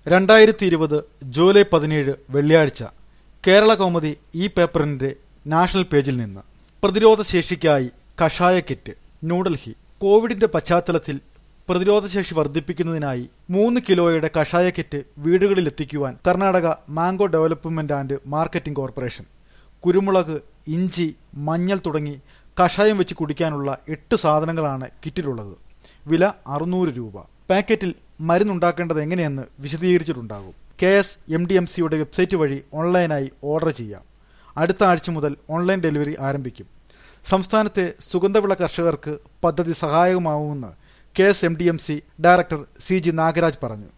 2020 July 17 വെള്ളിയാഴ്ച കേരള കൗമുദി ഈ പേപ്പറിന്റെ നാഷണൽ പേജിൽ നിന്ന് പ്രതിരോധശേഷിക്കായി കഷായ കിറ്റ്. ന്യൂഡൽഹി. കോവിഡിന്റെ പശ്ചാത്തലത്തിൽ പ്രതിരോധശേഷി വർദ്ധിപ്പിക്കുന്നതിനായി 3 കിലോയുടെ കഷായ കിറ്റ് വീടുകളിലെത്തിക്കുവാൻ Karnataka mango development and marketing corporation. കുരുമുളക്, ഇഞ്ചി, മഞ്ഞൾ തുടങ്ങി കഷായം വെച്ച് കുടിക്കാനുള്ള 8 സാധനങ്ങളാണ് കിറ്റിലുള്ളത്. വില 600 രൂപ. പാക്കറ്റിൽ മരുന്നുണ്ടാക്കേണ്ടത് എങ്ങനെയെന്ന് വിശദീകരിച്ചിട്ടുണ്ടാകും. KSMDMCയുടെ വെബ്സൈറ്റ് വഴി ഓൺലൈനായി ഓർഡർ ചെയ്യാം. അടുത്ത ആഴ്ച മുതൽ ഓൺലൈൻ ഡെലിവറി ആരംഭിക്കും. സംസ്ഥാനത്തെ സുഗന്ധവിള കർഷകർക്ക് പദ്ധതി സഹായകമാവുമെന്ന് KSMDMC ഡയറക്ടർ CG നാഗരാജ് പറഞ്ഞു.